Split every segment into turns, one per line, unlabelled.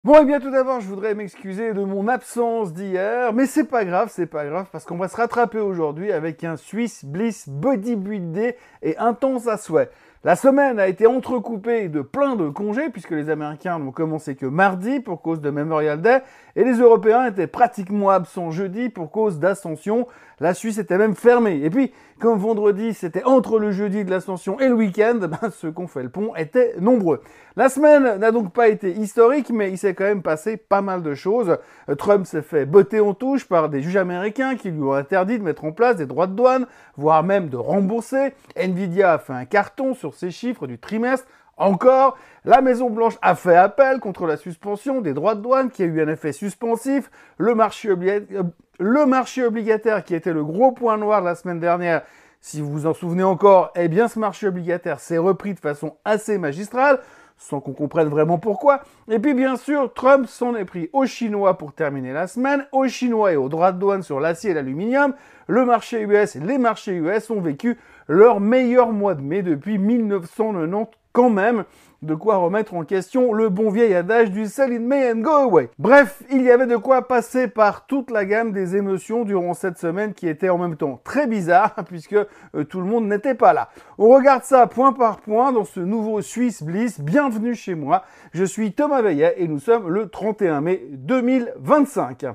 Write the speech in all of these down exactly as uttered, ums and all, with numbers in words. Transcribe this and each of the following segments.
Bon, et bien tout d'abord, je voudrais m'excuser de mon absence d'hier, mais c'est pas grave, c'est pas grave, parce qu'on va se rattraper aujourd'hui avec un Swiss Bliss bodybuildé et intense à souhait. La semaine a été entrecoupée de plein de congés, puisque les Américains n'ont commencé que mardi pour cause de Memorial Day, et les Européens étaient pratiquement absents jeudi pour cause d'Ascension. La Suisse était même fermée. Et puis, comme vendredi, c'était entre le jeudi de l'Ascension et le week-end, ben, ceux qui ont fait le pont étaient nombreux. La semaine n'a donc pas été historique, mais il s'est quand même passé pas mal de choses. Trump s'est fait botter en touche par des juges américains qui lui ont interdit de mettre en place des droits de douane, voire même de rembourser. Nvidia a fait un carton sur ses chiffres du trimestre. Encore, la Maison-Blanche a fait appel contre la suspension des droits de douane qui a eu un effet suspensif. Le marché, obli- le marché obligataire qui était le gros point noir la semaine dernière, si vous vous en souvenez encore, eh bien ce marché obligataire s'est repris de façon assez magistrale, sans qu'on comprenne vraiment pourquoi. Et puis bien sûr, Trump s'en est pris aux Chinois pour terminer la semaine, aux Chinois et aux droits de douane sur l'acier et l'aluminium. Le marché U S et les marchés U S ont vécu leur meilleur mois de mai depuis mille neuf cent quatre-vingt-dix quand même, de quoi remettre en question le bon vieil adage du sell in May and go away. Bref, il y avait de quoi passer par toute la gamme des émotions durant cette semaine qui était en même temps très bizarre puisque euh, tout le monde n'était pas là. On regarde ça point par point dans ce nouveau Swiss Bliss. Bienvenue chez moi. Je suis Thomas Veillet et nous sommes le trente et un mai deux mille vingt-cinq.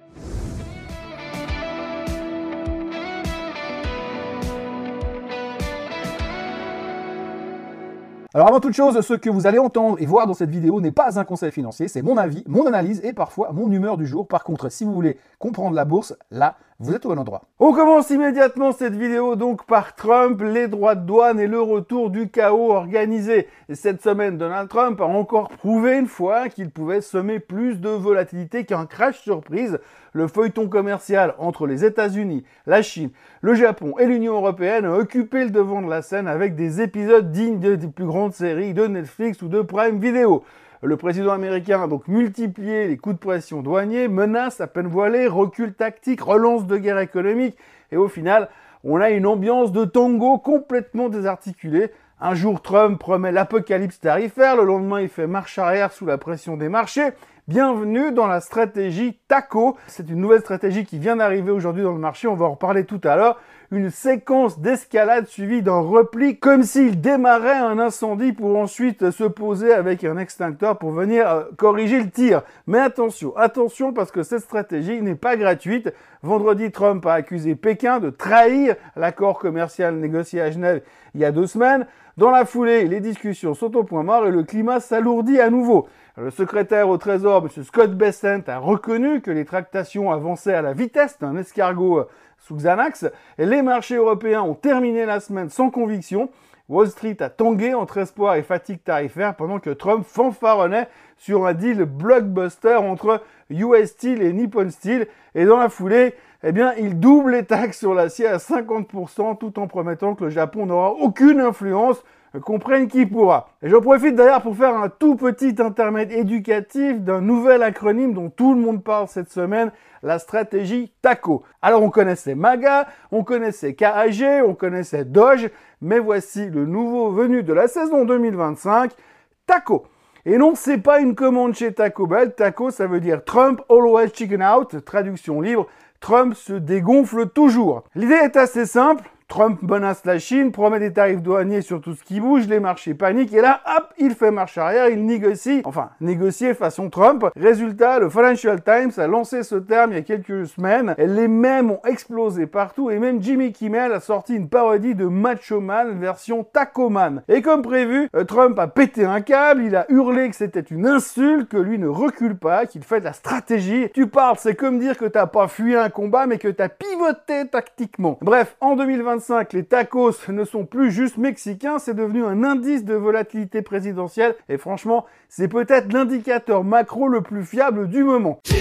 Alors avant toute chose, ce que vous allez entendre et voir dans cette vidéo n'est pas un conseil financier, c'est mon avis, mon analyse et parfois mon humeur du jour. Par contre, si vous voulez comprendre la bourse, là, vous êtes au bon endroit. On commence immédiatement cette vidéo donc par Trump, les droits de douane et le retour du chaos organisé. Et cette semaine, Donald Trump a encore prouvé une fois qu'il pouvait semer plus de volatilité qu'un crash surprise. Le feuilleton commercial entre les États-Unis, la Chine, le Japon et l'Union européenne a occupé le devant de la scène avec des épisodes dignes des plus grandes séries de Netflix ou de Prime Video. Le président américain a donc multiplié les coups de pression douaniers, menaces à peine voilées, recul tactique, relance de guerre économique et au final, on a une ambiance de tango complètement désarticulée. Un jour, Trump promet l'apocalypse tarifaire, le lendemain, il fait marche arrière sous la pression des marchés. Bienvenue dans la stratégie TACO. C'est une nouvelle stratégie qui vient d'arriver aujourd'hui dans le marché, on va en reparler tout à l'heure. Une séquence d'escalade suivie d'un repli comme s'il démarrait un incendie pour ensuite se poser avec un extincteur pour venir euh, corriger le tir. Mais attention, attention parce que cette stratégie n'est pas gratuite. Vendredi, Trump a accusé Pékin de trahir l'accord commercial négocié à Genève il y a deux semaines. Dans la foulée, les discussions sont au point mort et le climat s'alourdit à nouveau. Le secrétaire au Trésor, M. Scott Bessent, a reconnu que les tractations avançaient à la vitesse d'un escargot sous Xanax. Et les marchés européens ont terminé la semaine sans conviction. Wall Street a tangué entre espoir et fatigue tarifaire pendant que Trump fanfaronnait sur un deal blockbuster entre U S Steel et Nippon Steel. Et dans la foulée, eh bien, il double les taxes sur l'acier à cinquante pour cent tout en promettant que le Japon n'aura aucune influence. Comprenne qui pourra. Et j'en profite d'ailleurs pour faire un tout petit intermède éducatif d'un nouvel acronyme dont tout le monde parle cette semaine, la stratégie TACO. Alors on connaissait MAGA, on connaissait K A G, on connaissait Doge, mais voici le nouveau venu de la saison deux mille vingt-cinq, TACO. Et non, c'est pas une commande chez Taco Bell, TACO ça veut dire Trump Always Chicken Out, traduction libre, Trump se dégonfle toujours. L'idée est assez simple. Trump menace la Chine, promet des tarifs douaniers sur tout ce qui bouge, les marchés paniquent et là, hop, il fait marche arrière, il négocie, enfin, négocier façon Trump. Résultat, le Financial Times a lancé ce terme il y a quelques semaines, et les mèmes ont explosé partout et même Jimmy Kimmel a sorti une parodie de Macho Man version Taco Man. Et comme prévu, Trump a pété un câble, il a hurlé que c'était une insulte, que lui ne recule pas, qu'il fait de la stratégie. Tu parles, c'est comme dire que t'as pas fui un combat mais que t'as pivoté tactiquement. Bref, en deux mille vingt-cinq, les tacos ne sont plus juste mexicains, c'est devenu un indice de volatilité présidentielle et franchement, c'est peut-être l'indicateur macro le plus fiable du moment. T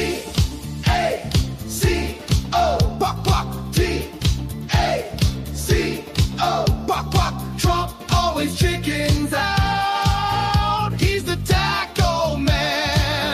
A C O, buck, buck, T A C O, buck, buck, Trump always chickens out, he's the taco man.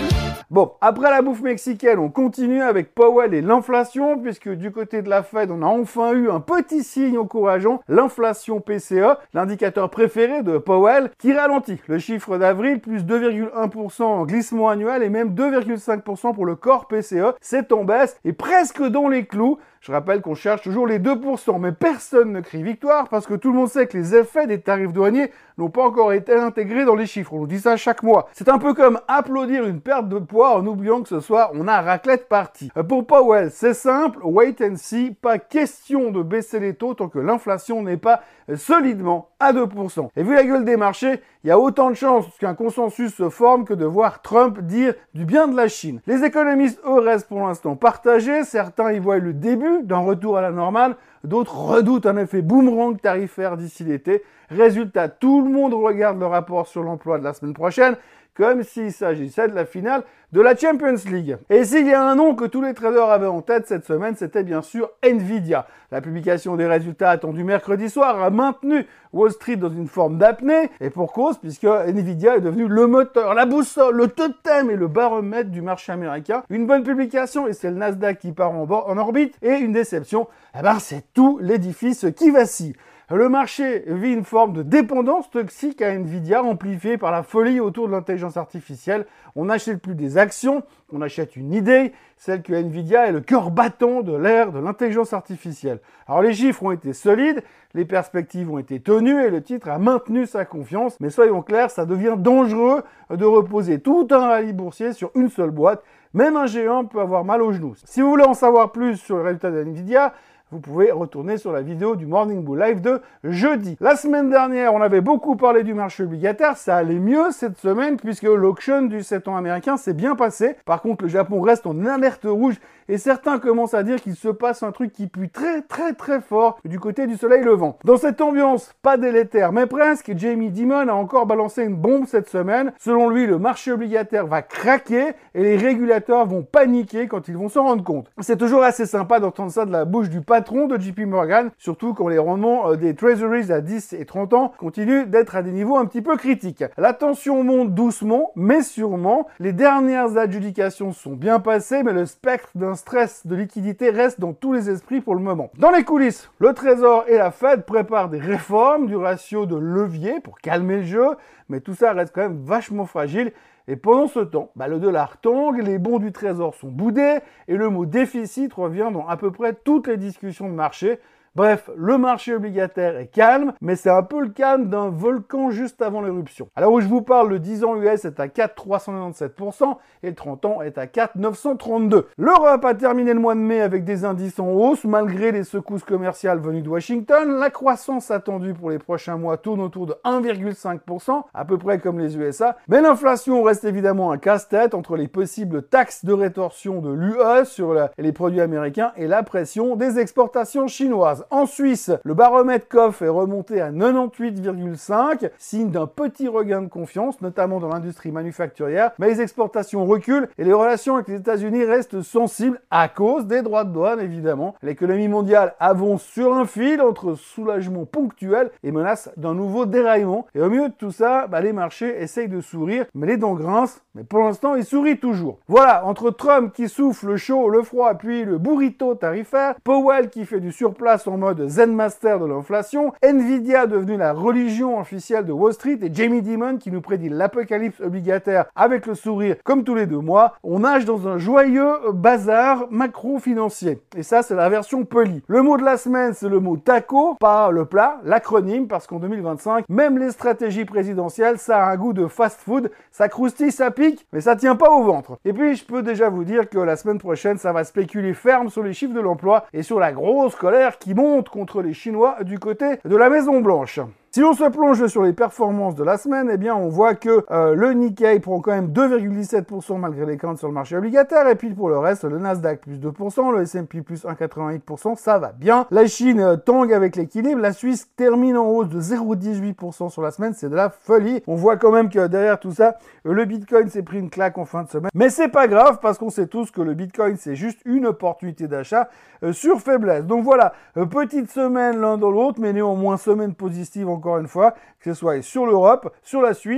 Bon, après la bouffe mexicaine, on continue avec Powell et l'inflation, puisque du côté de la Fed, on a enfin eu un petit signe encourageant, l'inflation P C E, l'indicateur préféré de Powell, qui ralentit. Le chiffre d'avril, plus deux virgule un pour cent en glissement annuel et même deux virgule cinq pour cent pour le corps P C E, c'est en baisse et presque dans les clous. Je rappelle qu'on cherche toujours les deux pour cent, mais personne ne crie victoire parce que tout le monde sait que les effets des tarifs douaniers n'ont pas encore été intégrés dans les chiffres. On nous dit ça chaque mois. C'est un peu comme applaudir une perte de poids en oubliant que ce soir, on a raclette partie. Pour Powell, c'est simple, wait and see, pas question de baisser les taux tant que l'inflation n'est pas solidement à deux pour cent. Et vu la gueule des marchés, il y a autant de chances qu'un consensus se forme que de voir Trump dire du bien de la Chine. Les économistes, eux, restent pour l'instant partagés. Certains y voient le début d'un retour à la normale. D'autres redoutent un effet boomerang tarifaire d'ici l'été. Résultat, tout le monde regarde le rapport sur l'emploi de la semaine prochaine comme s'il s'agissait de la finale de la Champions League. Et s'il y a un nom que tous les traders avaient en tête cette semaine, c'était bien sûr Nvidia. La publication des résultats attendus mercredi soir a maintenu Wall Street dans une forme d'apnée, et pour cause, puisque Nvidia est devenu le moteur, la boussole, le totem et le baromètre du marché américain. Une bonne publication, et c'est le Nasdaq qui part en, en orbite, et une déception, eh ben c'est tout l'édifice qui vacille. Le marché vit une forme de dépendance toxique à Nvidia, amplifiée par la folie autour de l'intelligence artificielle. On n'achète plus des actions, on achète une idée, celle que Nvidia est le cœur battant de l'ère de l'intelligence artificielle. Alors les chiffres ont été solides, les perspectives ont été tenues et le titre a maintenu sa confiance. Mais soyons clairs, ça devient dangereux de reposer tout un rallye boursier sur une seule boîte. Même un géant peut avoir mal aux genoux. Si vous voulez en savoir plus sur le résultat de Nvidia, vous pouvez retourner sur la vidéo du Morning Bull Live de jeudi. La semaine dernière, on avait beaucoup parlé du marché obligataire. Ça allait mieux cette semaine puisque l'auction du sept ans américain s'est bien passé. Par contre, le Japon reste en alerte rouge et certains commencent à dire qu'il se passe un truc qui pue très très très fort du côté du soleil levant. Dans cette ambiance, pas délétère mais presque, Jamie Dimon a encore balancé une bombe cette semaine. Selon lui, le marché obligataire va craquer et les régulateurs vont paniquer quand ils vont s'en rendre compte. C'est toujours assez sympa d'entendre ça de la bouche du patron de J P Morgan, surtout quand les rendements des treasuries à dix et trente ans continuent d'être à des niveaux un petit peu critiques. La tension monte doucement, mais sûrement. Les dernières adjudications sont bien passées, mais le spectre d'un stress de liquidité reste dans tous les esprits pour le moment. Dans les coulisses, le Trésor et la Fed préparent des réformes du ratio de levier pour calmer le jeu, mais tout ça reste quand même vachement fragile. Et pendant ce temps, bah, le dollar tangue, les bons du Trésor sont boudés et le mot déficit revient dans à peu près toutes les discussions de marché. Bref, le marché obligataire est calme, mais c'est un peu le calme d'un volcan juste avant l'éruption. Alors où je vous parle, le dix ans U S est à quatre virgule trois cent quatre-vingt-dix-sept pour cent et le trente ans est à quatre virgule neuf cent trente-deux. L'Europe a terminé le mois de mai avec des indices en hausse, malgré les secousses commerciales venues de Washington. La croissance attendue pour les prochains mois tourne autour de un virgule cinq pour cent, à peu près comme les U S A. Mais l'inflation reste évidemment un casse-tête entre les possibles taxes de rétorsion de l'U E sur la, les produits américains et la pression des exportations chinoises. En Suisse, le baromètre C O F est remonté à quatre-vingt-dix-huit virgule cinq, signe d'un petit regain de confiance, notamment dans l'industrie manufacturière, mais les exportations reculent et les relations avec les États-Unis restent sensibles à cause des droits de douane, évidemment. L'économie mondiale avance sur un fil entre soulagement ponctuel et menace d'un nouveau déraillement. Et au milieu de tout ça, bah, les marchés essayent de sourire, mais les dents grincent, mais pour l'instant, ils sourient toujours. Voilà, entre Trump qui souffle le chaud, le froid, puis le burrito tarifaire, Powell qui fait du surplace en mode Zen Master de l'inflation, Nvidia devenu la religion officielle de Wall Street et Jamie Dimon qui nous prédit l'apocalypse obligataire avec le sourire comme tous les deux mois, on nage dans un joyeux bazar macro-financier. Et ça, c'est la version polie. Le mot de la semaine, c'est le mot taco, pas le plat, l'acronyme, parce qu'en deux mille vingt-cinq, même les stratégies présidentielles, ça a un goût de fast-food, ça croustille, ça pique, mais ça tient pas au ventre. Et puis, je peux déjà vous dire que la semaine prochaine, ça va spéculer ferme sur les chiffres de l'emploi et sur la grosse colère qui monte contre les Chinois du côté de la Maison Blanche. Si l'on se plonge sur les performances de la semaine, eh bien, on voit que euh, le Nikkei prend quand même deux virgule dix-sept pour cent malgré les craintes sur le marché obligataire. Et puis pour le reste, le Nasdaq plus deux pour cent, le S and P plus un virgule quatre-vingt-huit pour cent, ça va bien. La Chine euh, tangue avec l'équilibre. La Suisse termine en hausse de zéro virgule dix-huit pour cent sur la semaine. C'est de la folie. On voit quand même que derrière tout ça, euh, le Bitcoin s'est pris une claque en fin de semaine. Mais c'est pas grave parce qu'on sait tous que le Bitcoin, c'est juste une opportunité d'achat euh, sur faiblesse. Donc voilà, euh, petite semaine l'un dans l'autre, mais néanmoins semaine positive encore une fois, que ce soit sur l'Europe, sur la Suisse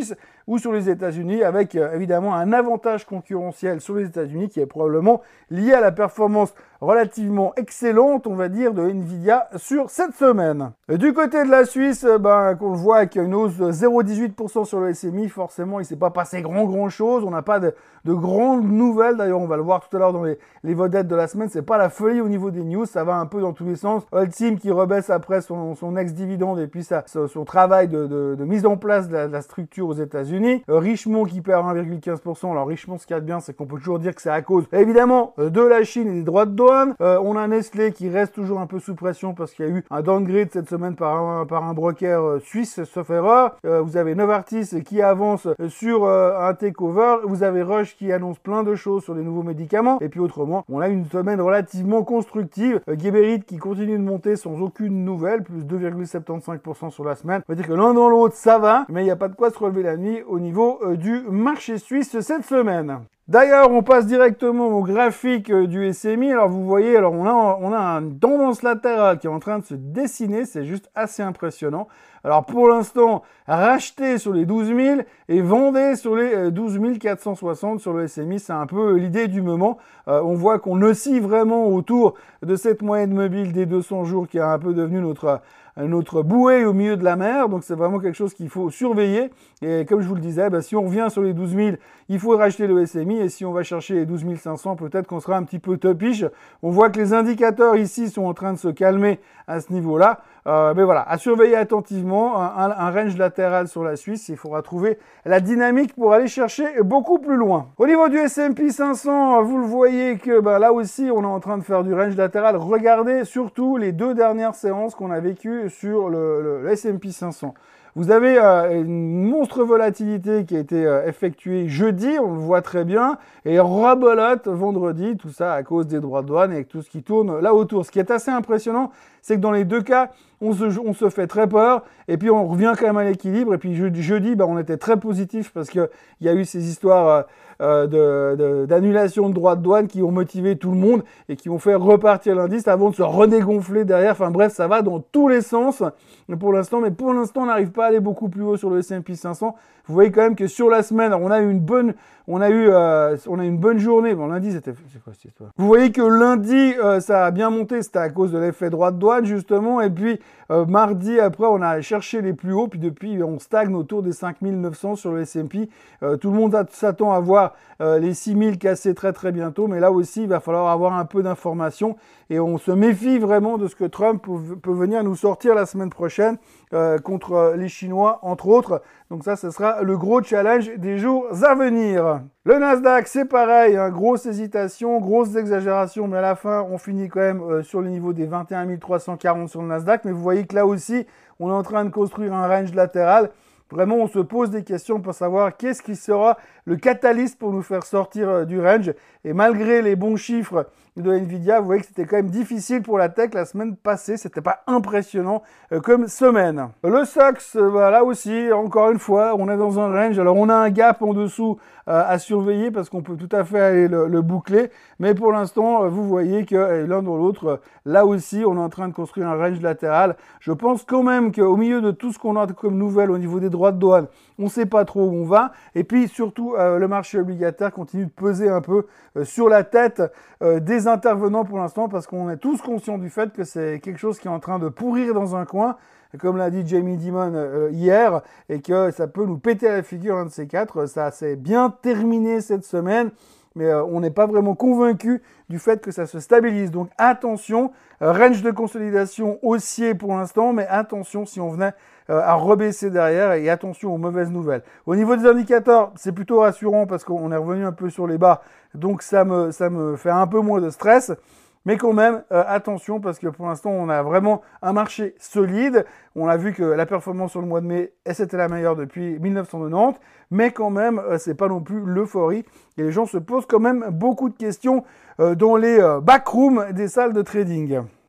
ou sur les États-Unis, avec euh, évidemment un avantage concurrentiel sur les États-Unis qui est probablement lié à la performance relativement excellente, on va dire, de Nvidia sur cette semaine. Du côté de la Suisse, ben, qu'on le voit avec une hausse de zéro virgule dix-huit pour cent sur le S M I, forcément, il ne s'est pas passé grand grand chose. On n'a pas de, de grandes nouvelles. D'ailleurs, on va le voir tout à l'heure dans les, les vedettes de la semaine. C'est pas la folie au niveau des news. Ça va un peu dans tous les sens. Holcim qui rebaisse après son, son ex-dividende et puis sa, son, son travail de, de, de mise en place de la, de la structure aux États-Unis. Euh, Richemont qui perd un virgule quinze pour cent. Alors, Richemont, ce qu'il y a de bien, c'est qu'on peut toujours dire que c'est à cause, évidemment, de la Chine et des droits de douane. Euh, on a Nestlé qui reste toujours un peu sous pression parce qu'il y a eu un downgrade cette semaine par un, par un broker euh, suisse, sauf erreur. Euh, vous avez Novartis qui avance sur euh, un takeover. Vous avez Roche qui annonce plein de choses sur les nouveaux médicaments. Et puis autrement, on a une semaine relativement constructive. Euh, Geberit qui continue de monter sans aucune nouvelle, plus deux virgule soixante-quinze pour cent sur la semaine. On va dire que l'un dans l'autre, ça va, mais il n'y a pas de quoi se relever la nuit au niveau euh, du marché suisse cette semaine. D'ailleurs, on passe directement au graphique du S M I. Alors, vous voyez, alors on a, on a une tendance latérale qui est en train de se dessiner. C'est juste assez impressionnant. Alors, pour l'instant, rachetez sur les douze mille et vendez sur les douze mille quatre cent soixante sur le S M I. C'est un peu l'idée du moment. Euh, on voit qu'on oscille vraiment autour de cette moyenne mobile des deux cents jours qui est un peu devenue notre... notre bouée au milieu de la mer, donc c'est vraiment quelque chose qu'il faut surveiller. Et comme je vous le disais, bah, si on revient sur les douze mille, il faut racheter le S M I, et si on va chercher les douze mille cinq cents, peut-être qu'on sera un petit peu topiche. On voit que les indicateurs ici sont en train de se calmer à ce niveau-là. Euh, mais voilà, à surveiller attentivement, un, un range latéral sur la Suisse, il faudra trouver la dynamique pour aller chercher beaucoup plus loin. Au niveau du S and P cinq cents, vous le voyez que bah, là aussi, on est en train de faire du range latéral. Regardez surtout les deux dernières séances qu'on a vécues sur le, le, le S and P cinq cents. Vous avez euh, une monstre volatilité qui a été euh, effectuée jeudi, on le voit très bien, et rebolote vendredi, tout ça à cause des droits de douane et avec tout ce qui tourne là autour. Ce qui est assez impressionnant, c'est que dans les deux cas, on se, on se fait très peur, et puis on revient quand même à l'équilibre, et puis jeudi, jeudi bah, on était très positif parce qu'il y a eu ces histoires euh, de, de, d'annulation de droits de douane qui ont motivé tout le monde et qui ont fait repartir l'indice avant de se redégonfler derrière. Enfin bref, ça va dans tous les sens pour l'instant, mais pour l'instant, on n'arrive pas à aller beaucoup plus haut sur le S and P cinq cents. Vous voyez quand même que sur la semaine, on a eu une bonne, on a eu, euh, on a une bonne journée. Bon, lundi, c'était, c'est quoi cette histoire? Vous voyez que lundi, euh, ça a bien monté. C'était à cause de l'effet droit de douane, justement. Et puis, euh, mardi, après, on a cherché les plus hauts. Puis depuis, on stagne autour des cinq mille neuf cents sur le S and P. Euh, tout le monde a, s'attend à voir euh, les six mille casser très, très bientôt. Mais là aussi, il va falloir avoir un peu d'informations. Et on se méfie vraiment de ce que Trump peut, peut venir nous sortir la semaine prochaine euh, contre les Chinois, entre autres. Donc ça, ce sera le gros challenge des jours à venir. Le Nasdaq, c'est pareil, hein, grosse hésitation, grosse exagération, mais à la fin, on finit quand même euh, sur le niveau des vingt et un mille trois cent quarante sur le Nasdaq. Mais vous voyez que là aussi, on est en train de construire un range latéral. Vraiment, on se pose des questions pour savoir qu'est-ce qui sera le catalyste pour nous faire sortir euh, du range. Et malgré les bons chiffres de Nvidia, vous voyez que c'était quand même difficile pour la tech la semaine passée. C'était pas impressionnant euh, comme semaine. Le S O X, euh, bah, là aussi, encore une fois, on est dans un range. Alors, on a un gap en dessous euh, à surveiller parce qu'on peut tout à fait aller le, le boucler. Mais pour l'instant, euh, vous voyez que euh, l'un dans l'autre, euh, là aussi, on est en train de construire un range latéral. Je pense quand même qu'au milieu de tout ce qu'on a comme nouvelles au niveau des droits de douane, on ne sait pas trop où on va. Et puis surtout, euh, le marché obligataire continue de peser un peu euh, sur la tête euh, des intervenants pour l'instant parce qu'on est tous conscients du fait que c'est quelque chose qui est en train de pourrir dans un coin, comme l'a dit Jamie Dimon euh, hier, et que ça peut nous péter à la figure un de ces quatre. Ça s'est bien terminé cette semaine, mais euh, on n'est pas vraiment convaincu du fait que ça se stabilise. Donc attention, euh, range de consolidation haussier pour l'instant, mais attention si on venait euh, à rebaisser derrière, et attention aux mauvaises nouvelles. Au niveau des indicateurs, c'est plutôt rassurant parce qu'on est revenu un peu sur les bas, donc ça me, ça me fait un peu moins de stress. Mais quand même, euh, attention, parce que pour l'instant, on a vraiment un marché solide. On a vu que la performance sur le mois de mai, c'était la meilleure depuis mille neuf cent quatre-vingt-dix. Mais quand même, euh, c'est pas non plus l'euphorie. Et les gens se posent quand même beaucoup de questions euh, dans les euh, backrooms des salles de trading.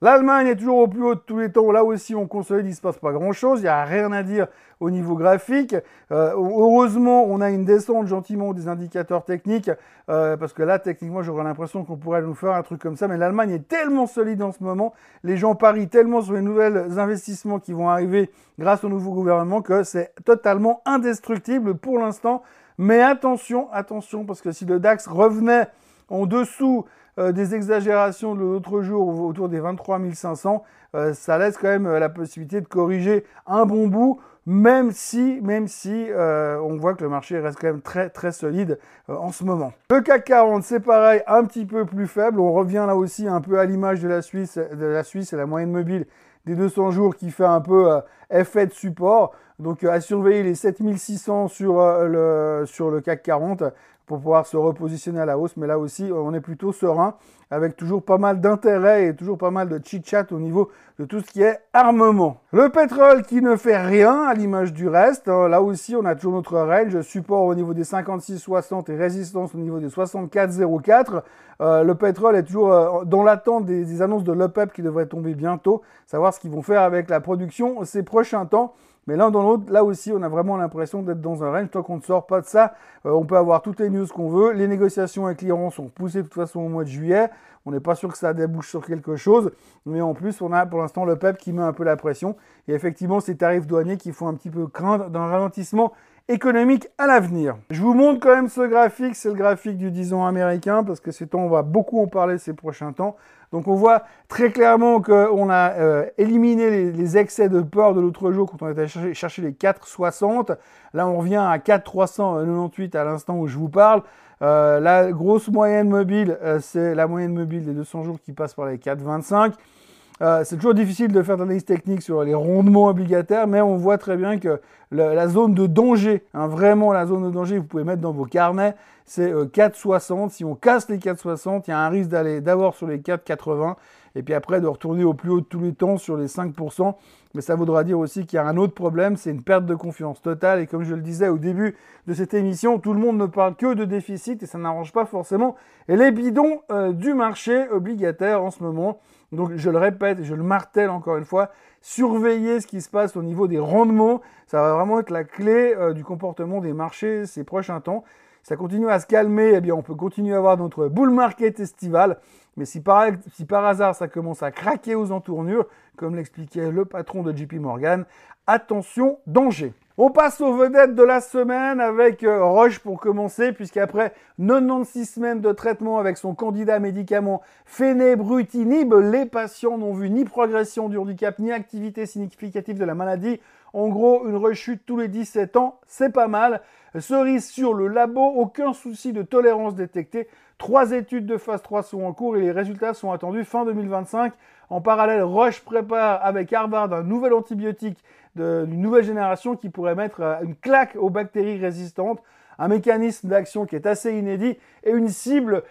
L'Allemagne est toujours au plus haut de tous les temps. Là aussi, on consolide, il ne se passe pas grand-chose. Il n'y a rien à dire au niveau graphique. Euh, heureusement, on a une descente gentiment des indicateurs techniques, euh, parce que là, techniquement, j'aurais l'impression qu'on pourrait nous faire un truc comme ça. Mais l'Allemagne est tellement solide en ce moment, les gens parient tellement sur les nouveaux investissements qui vont arriver grâce au nouveau gouvernement que c'est totalement indestructible pour l'instant. Mais attention, attention, parce que si le DAX revenait en dessous euh, des exagérations de l'autre jour autour des vingt-trois mille cinq cents, euh, ça laisse quand même euh, la possibilité de corriger un bon bout, même si, même si euh, on voit que le marché reste quand même très très solide euh, en ce moment. Le C A C quarante, c'est pareil, un petit peu plus faible. On revient là aussi un peu à l'image de la Suisse, de la Suisse et la moyenne mobile des deux cents jours qui fait un peu euh, effet de support. Donc euh, à surveiller les sept mille six cents sur, euh, le, sur le C A C quarante pour pouvoir se repositionner à la hausse. Mais là aussi, on est plutôt serein avec toujours pas mal d'intérêt et toujours pas mal de chit-chat au niveau de tout ce qui est armement. Le pétrole qui ne fait rien à l'image du reste. Là aussi, on a toujours notre range, support au niveau des cinquante-six soixante et résistance au niveau des soixante-quatre zéro quatre. Euh, le pétrole est toujours euh, dans l'attente des, des annonces de l'OPEP qui devraient tomber bientôt, savoir ce qu'ils vont faire avec la production ces prochains temps. Mais l'un dans l'autre, là aussi, on a vraiment l'impression d'être dans un range. Tant qu'on ne sort pas de ça, euh, on peut avoir toutes les news qu'on veut. Les négociations avec l'Iran sont poussées de toute façon au mois de juillet. On n'est pas sûr que ça débouche sur quelque chose. Mais en plus, on a pour l'instant le P E P qui met un peu la pression. Et effectivement, ces tarifs douaniers qui font un petit peu craindre d'un ralentissement économique à l'avenir. Je vous montre quand même ce graphique. C'est le graphique du dix ans américain parce que c'est temps, on va beaucoup en parler ces prochains temps. Donc on voit très clairement qu'on a euh, éliminé les, les excès de peur de l'autre jour quand on était chercher, chercher les quatre soixante. Là on revient à quatre trois cent quatre-vingt-dix-huit à l'instant où je vous parle. Euh, la grosse moyenne mobile, euh, c'est la moyenne mobile des deux cents jours qui passe par les quatre vingt-cinq. Euh, c'est toujours difficile de faire de l'analyse technique sur les rendements obligataires, mais on voit très bien que le, la zone de danger, hein, vraiment la zone de danger, vous pouvez mettre dans vos carnets, c'est euh, quatre soixante. Si on casse les quatre soixante, il y a un risque d'aller d'abord sur les quatre quatre-vingts, et puis après de retourner au plus haut de tous les temps sur les cinq pour cent. Mais ça voudra dire aussi qu'il y a un autre problème, c'est une perte de confiance totale. Et comme je le disais au début de cette émission, tout le monde ne parle que de déficit et ça n'arrange pas forcément les bidons euh, du marché obligataire en ce moment. Donc je le répète et je le martèle encore une fois, surveillez ce qui se passe au niveau des rendements. Ça va vraiment être la clé euh, du comportement des marchés ces prochains temps. Si ça continue à se calmer, eh bien on peut continuer à avoir notre bull market estival. Mais si par, si par hasard ça commence à craquer aux entournures, comme l'expliquait le patron de J P Morgan, attention, danger. On passe aux vedettes de la semaine avec euh, Roche pour commencer, puisqu'après quatre-vingt-seize semaines de traitement avec son candidat médicament Fenebrutinib, les patients n'ont vu ni progression du handicap, ni activité significative de la maladie. En gros, une rechute tous les dix-sept ans, c'est pas mal. Cerise sur le labo, aucun souci de tolérance détecté. Trois études de phase trois sont en cours et les résultats sont attendus fin deux mille vingt-cinq. En parallèle, Roche prépare avec Harvard un nouvel antibiotique d'une nouvelle génération qui pourrait mettre une claque aux bactéries résistantes, un mécanisme d'action qui est assez inédit et une cible,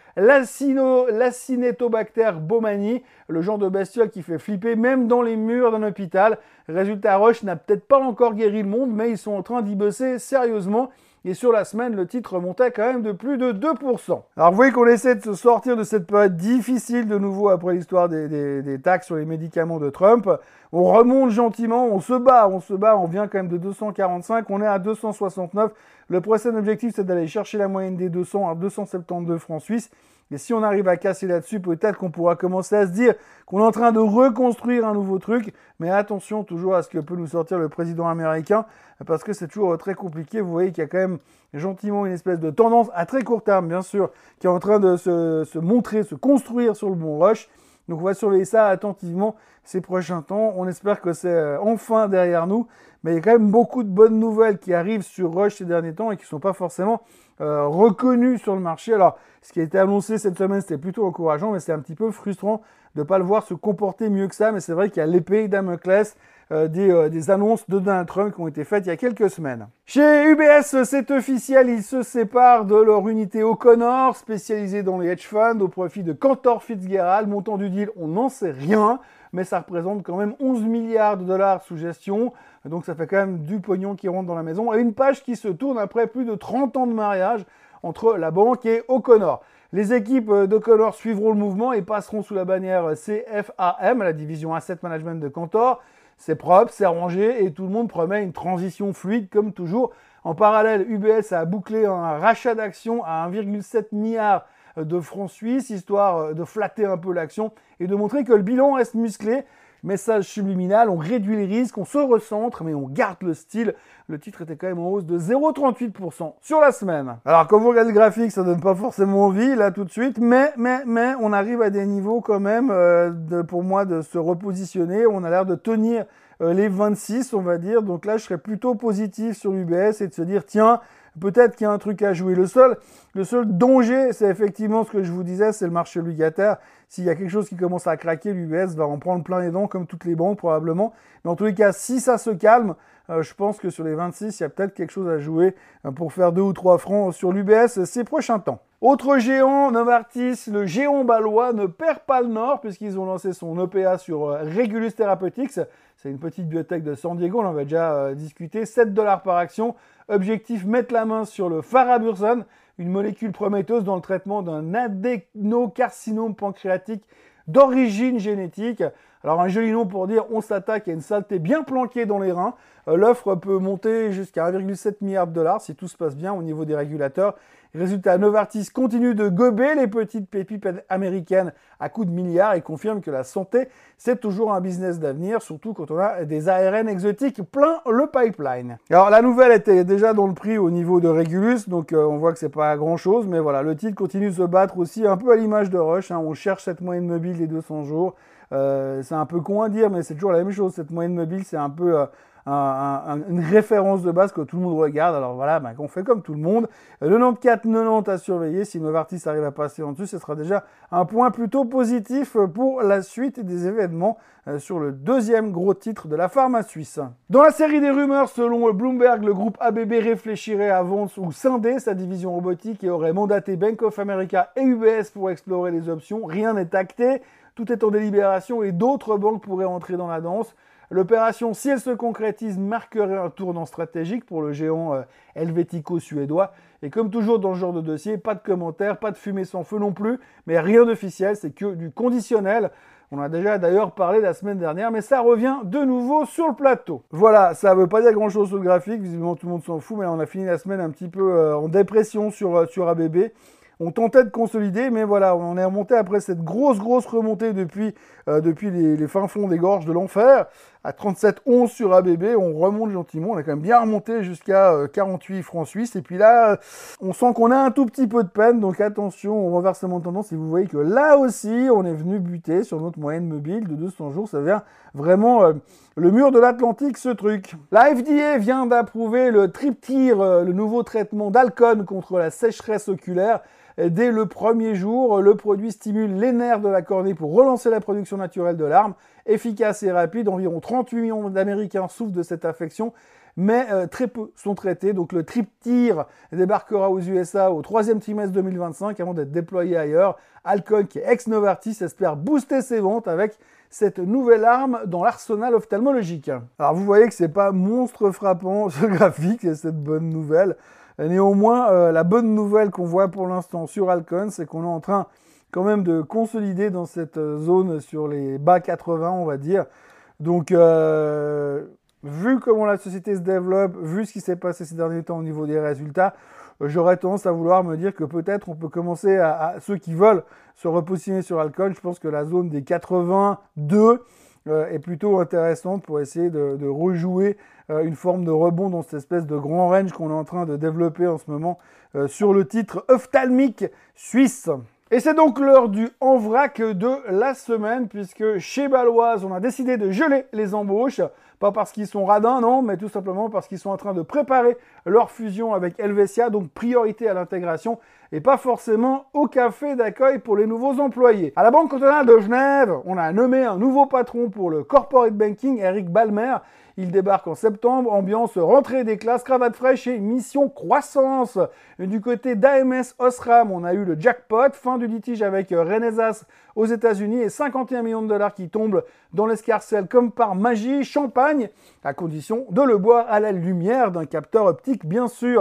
l'Acinetobacter baumannii, le genre de bestiole qui fait flipper même dans les murs d'un hôpital. Résultat, Roche n'a peut-être pas encore guéri le monde, mais ils sont en train d'y bosser sérieusement. Et sur la semaine, le titre montait quand même de plus de deux pour cent. Alors vous voyez qu'on essaie de se sortir de cette période difficile de nouveau après l'histoire des, des, des taxes sur les médicaments de Trump. On remonte gentiment, on se bat, on se bat, on vient quand même de deux cent quarante-cinq, on est à deux cent soixante-neuf. Le prochain objectif, c'est d'aller chercher la moyenne des deux cents à deux cent soixante-douze francs suisses. Et si on arrive à casser là-dessus, peut-être qu'on pourra commencer à se dire qu'on est en train de reconstruire un nouveau truc. Mais attention toujours à ce que peut nous sortir le président américain, parce que c'est toujours très compliqué. Vous voyez qu'il y a quand même gentiment une espèce de tendance à très court terme, bien sûr, qui est en train de se, se montrer, se construire sur le bon rush. Donc on va surveiller ça attentivement ces prochains temps. On espère que c'est enfin derrière nous. Mais il y a quand même beaucoup de bonnes nouvelles qui arrivent sur Roche ces derniers temps et qui ne sont pas forcément euh, reconnues sur le marché. Alors, ce qui a été annoncé cette semaine, c'était plutôt encourageant, mais c'est un petit peu frustrant de ne pas le voir se comporter mieux que ça. Mais c'est vrai qu'il y a l'épée Damoclès euh, des, euh, des annonces de Donald Trump qui ont été faites il y a quelques semaines. Chez U B S, c'est officiel, ils se séparent de leur unité O'Connor, spécialisée dans les hedge funds, au profit de Cantor Fitzgerald. Montant du deal, on n'en sait rien, mais ça représente quand même onze milliards de dollars sous gestion. Donc ça fait quand même du pognon qui rentre dans la maison. Et une page qui se tourne après plus de trente ans de mariage entre la banque et O'Connor. Les équipes d'O'Connor suivront le mouvement et passeront sous la bannière C F A M, la division Asset Management de Cantor. C'est propre, c'est rangé et tout le monde promet une transition fluide comme toujours. En parallèle, U B S a bouclé un rachat d'actions à un virgule sept milliard de francs suisses, histoire de flatter un peu l'action et de montrer que le bilan reste musclé. Message subliminal, on réduit les risques, on se recentre, mais on garde le style. Le titre était quand même en hausse de zéro virgule trente-huit pour cent sur la semaine. Alors, quand vous regardez le graphique, ça donne pas forcément envie, là, tout de suite, mais, mais, mais, on arrive à des niveaux quand même, euh, de, pour moi, de se repositionner. On a l'air de tenir euh, les vingt-six, on va dire. Donc là, je serais plutôt positif sur l'U B S et de se dire, tiens, peut-être qu'il y a un truc à jouer. Le seul, le seul danger, c'est effectivement ce que je vous disais, c'est le marché obligataire. S'il y a quelque chose qui commence à craquer, l'U B S va en prendre plein les dents, comme toutes les banques probablement. Mais en tous les cas, si ça se calme, euh, je pense que sur les vingt-six, il y a peut-être quelque chose à jouer euh, pour faire deux ou trois francs sur l'U B S ces prochains temps. Autre géant, Novartis, le géant balois ne perd pas le nord puisqu'ils ont lancé son O P A sur euh, Regulus Therapeutics. C'est une petite biotech de San Diego, on en avait déjà euh, discuté, sept dollars par action. Objectif, mettre la main sur le Faraburson, une molécule prometteuse dans le traitement d'un adénocarcinome pancréatique d'origine génétique. Alors un joli nom pour dire on s'attaque à une saleté bien planquée dans les reins. Euh, L'offre peut monter jusqu'à un virgule sept milliard de dollars si tout se passe bien au niveau des régulateurs. Résultat, Novartis continue de gober les petites pépites américaines à coups de milliards et confirme que la santé, c'est toujours un business d'avenir, surtout quand on a des A R N exotiques plein le pipeline. Alors la nouvelle était déjà dans le prix au niveau de Regulus, donc euh, on voit que c'est pas grand chose, mais voilà, le titre continue de se battre aussi un peu à l'image de Roche, hein, on cherche cette moyenne mobile des deux cents jours. Euh, c'est un peu con à dire, mais c'est toujours la même chose, cette moyenne mobile, c'est un peu... Euh, Un, un, une référence de base que tout le monde regarde. Alors voilà, ben, on fait comme tout le monde. quatre-vingt-quatorze quatre-vingt-dix à surveiller. Si Novartis arrive à passer en dessus, ce sera déjà un point plutôt positif pour la suite des événements euh, sur le deuxième gros titre de la pharma suisse. Dans la série des rumeurs, selon Bloomberg, le groupe A B B réfléchirait à vendre ou scinder sa division robotique et aurait mandaté Bank of America et U B S pour explorer les options. Rien n'est acté, tout est en délibération et d'autres banques pourraient entrer dans la danse. L'opération, si elle se concrétise, marquerait un tournant stratégique pour le géant euh, helvético-suédois. Et comme toujours dans ce genre de dossier, pas de commentaires, pas de fumée sans feu non plus, mais rien d'officiel, c'est que du conditionnel. On a déjà d'ailleurs parlé la semaine dernière, mais ça revient de nouveau sur le plateau. Voilà, ça ne veut pas dire grand-chose sur le graphique, visiblement tout le monde s'en fout, mais là, on a fini la semaine un petit peu euh, en dépression sur, euh, sur A B B. On tentait de consolider, mais voilà, on est remonté après cette grosse, grosse remontée depuis, euh, depuis les, les fins fonds des gorges de l'enfer. À trente-sept onze sur A B B, on remonte gentiment. On a quand même bien remonté jusqu'à euh, quarante-huit francs suisses. Et puis là, on sent qu'on a un tout petit peu de peine. Donc attention au renversement de tendance. Et vous voyez que là aussi, on est venu buter sur notre moyenne mobile de deux cents jours. Ça devient vraiment euh, le mur de l'Atlantique, ce truc. La F D A vient d'approuver le Triptyr, euh, le nouveau traitement d'Alcon contre la sécheresse oculaire. Dès le premier jour, le produit stimule les nerfs de la cornée pour relancer la production naturelle de larmes. Efficace et rapide, environ trente-huit millions d'Américains souffrent de cette affection, mais euh, très peu sont traités. Donc le Triptyr débarquera aux U S A au troisième trimestre deux mille vingt-cinq avant d'être déployé ailleurs. Alcon, qui est ex-Novartis, espère booster ses ventes avec cette nouvelle arme dans l'arsenal ophtalmologique. Alors vous voyez que c'est pas monstre frappant ce graphique, c'est cette bonne nouvelle. Néanmoins, euh, la bonne nouvelle qu'on voit pour l'instant sur Alcon, c'est qu'on est en train quand même de consolider dans cette zone sur les bas quatre-vingts, on va dire. Donc, euh, vu comment la société se développe, vu ce qui s'est passé ces derniers temps au niveau des résultats, j'aurais tendance à vouloir me dire que peut-être on peut commencer à, à ceux qui veulent se repositionner sur Alcon. Je pense que la zone des quatre-vingt-deux euh, est plutôt intéressante pour essayer de, de rejouer euh, une forme de rebond dans cette espèce de grand range qu'on est en train de développer en ce moment euh, sur le titre ophtalmique suisse. Et c'est donc l'heure du en vrac de la semaine, puisque chez Baloise, on a décidé de geler les embauches. Pas parce qu'ils sont radins, non, mais tout simplement parce qu'ils sont en train de préparer leur fusion avec Helvetia, donc priorité à l'intégration, et pas forcément au café d'accueil pour les nouveaux employés. À la Banque cantonale de Genève, on a nommé un nouveau patron pour le corporate banking, Eric Balmer. Il débarque en septembre, ambiance rentrée des classes, cravate fraîche et mission croissance. Du côté d'A M S Osram, on a eu le jackpot, fin du litige avec Renesas aux États-Unis et cinquante et un millions de dollars qui tombent dans l'escarcelle comme par magie, champagne, à condition de le boire à la lumière d'un capteur optique bien sûr.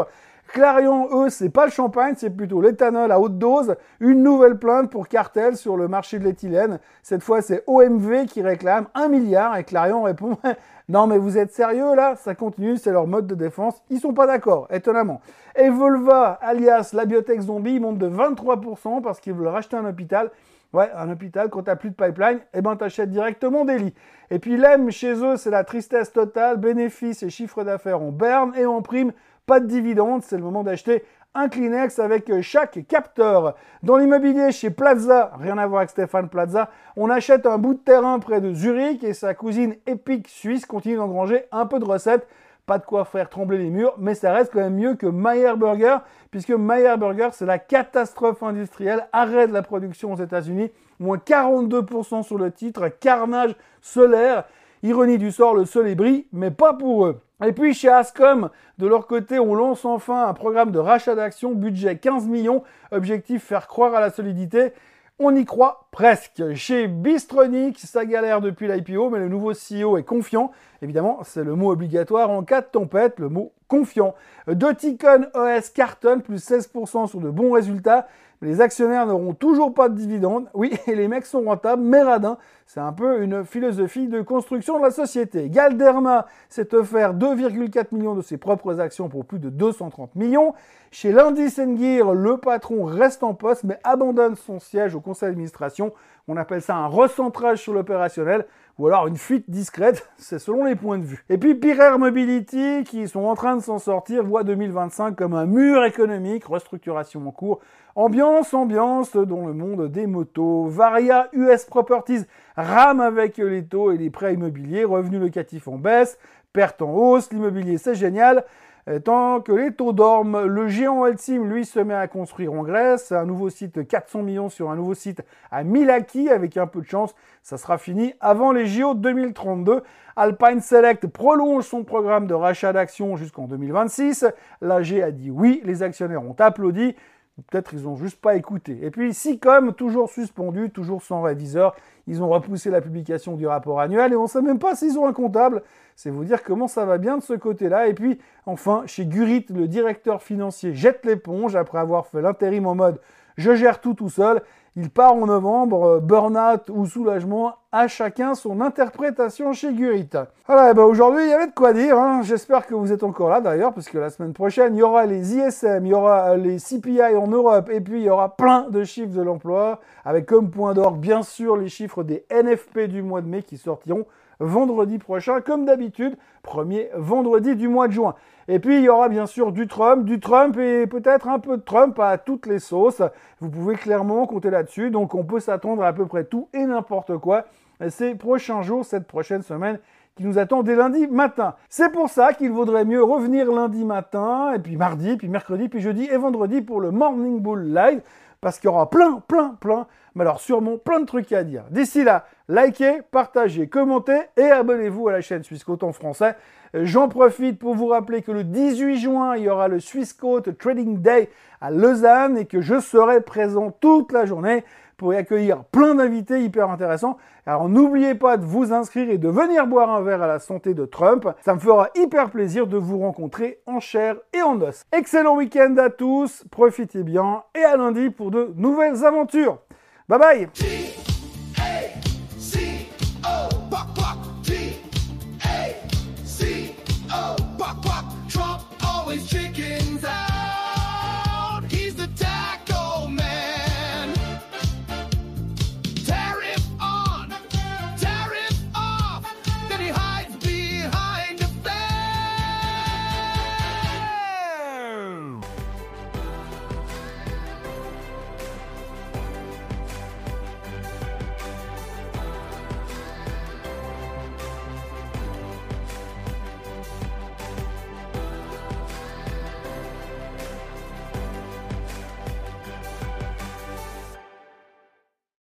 Clarion, eux, c'est pas le champagne, c'est plutôt l'éthanol à haute dose. Une nouvelle plainte pour cartel sur le marché de l'éthylène. Cette fois, c'est O M V qui réclame un milliard et Clarion répond « Non mais vous êtes sérieux là ?» Ça continue, c'est leur mode de défense. Ils sont pas d'accord, étonnamment. Et Volva, alias la biotech zombie, monte de vingt-trois pour cent parce qu'ils veulent racheter un hôpital. Ouais, un hôpital, quand t'as plus de pipeline, eh ben t'achètes directement des lits. Et puis l'E M, chez eux, c'est la tristesse totale. Bénéfices et chiffre d'affaires en berne et en prime. Pas de dividendes, c'est le moment d'acheter un Kleenex avec chaque capteur. Dans l'immobilier, chez Plaza, rien à voir avec Stéphane Plaza, on achète un bout de terrain près de Zurich et sa cousine Epic Suisse continue d'engranger un peu de recettes. Pas de quoi faire trembler les murs, mais ça reste quand même mieux que Meyer Burger, puisque Meyer Burger, c'est la catastrophe industrielle, arrêt de la production aux États-Unis, moins quarante-deux pour cent sur le titre, carnage solaire. Ironie du sort, le soleil brille, mais pas pour eux. Et puis chez Ascom, de leur côté, on lance enfin un programme de rachat d'actions, budget quinze millions, objectif faire croire à la solidité. On y croit presque. Chez Bystronic, ça galère depuis l'I P O, mais le nouveau C E O est confiant. Évidemment, c'est le mot obligatoire en cas de tempête, le mot confiant. Doticon O S cartonne, plus seize pour cent sur de bons résultats. Les actionnaires n'auront toujours pas de dividendes. Oui, et les mecs sont rentables, mais radins. C'est un peu une philosophie de construction de la société. Galderma s'est offert deux virgule quatre millions de ses propres actions pour plus de deux cent trente millions. Chez Landis&Gyr, le patron reste en poste, mais abandonne son siège au conseil d'administration. On appelle ça un recentrage sur l'opérationnel, ou alors une fuite discrète, c'est selon les points de vue. Et puis Pierre Mobility, qui sont en train de s'en sortir, voit deux mille vingt-cinq comme un mur économique, restructuration en cours. Ambiance, ambiance dans le monde des motos. Varia U S Properties rame avec les taux et les prêts immobiliers, revenus locatifs en baisse, pertes en hausse, l'immobilier c'est génial. Tant que les taux dorment, le géant Holcim, lui, se met à construire en Grèce. Un nouveau site, quatre cents millions sur un nouveau site à Milaki. Avec un peu de chance, ça sera fini avant les J O deux mille trente-deux. Alpine Select prolonge son programme de rachat d'actions jusqu'en deux mille vingt-six. L'A G a dit oui, les actionnaires ont applaudi. Peut-être ils n'ont juste pas écouté. Et puis Sicom, toujours suspendu, toujours sans réviseur. Ils ont repoussé la publication du rapport annuel et on ne sait même pas s'ils ont un comptable. C'est vous dire comment ça va bien de ce côté-là. Et puis, enfin, chez Gurit, le directeur financier jette l'éponge après avoir fait l'intérim en mode « je gère tout tout seul ». Il part en novembre, burn-out ou soulagement, à chacun son interprétation chez Gurit. Voilà, ben aujourd'hui, il y avait de quoi dire. Hein. J'espère que vous êtes encore là d'ailleurs, parce que la semaine prochaine, il y aura les I S M, il y aura les C P I en Europe, et puis il y aura plein de chiffres de l'emploi, avec comme point d'orgue, bien sûr, les chiffres des N F P du mois de mai qui sortiront vendredi prochain, comme d'habitude, premier vendredi du mois de juin. Et puis, il y aura bien sûr du Trump, du Trump et peut-être un peu de Trump à toutes les sauces. Vous pouvez clairement compter là-dessus. Donc, on peut s'attendre à à peu près tout et n'importe quoi ces prochains jours, cette prochaine semaine qui nous attend dès lundi matin. C'est pour ça qu'il vaudrait mieux revenir lundi matin, et puis mardi, puis mercredi, puis jeudi et vendredi pour le Morning Bull Live, parce qu'il y aura plein, plein, plein, mais alors sûrement plein de trucs à dire. D'ici là, likez, partagez, commentez et abonnez-vous à la chaîne Swissquote en français. J'en profite pour vous rappeler que le dix-huit juin, il y aura le Swissquote Trading Day à Lausanne et que je serai présent toute la journée pour y accueillir plein d'invités hyper intéressants. Alors n'oubliez pas de vous inscrire et de venir boire un verre à la santé de Trump. Ça me fera hyper plaisir de vous rencontrer en chair et en os. Excellent week-end à tous, profitez bien et à lundi pour de nouvelles aventures. Bye bye!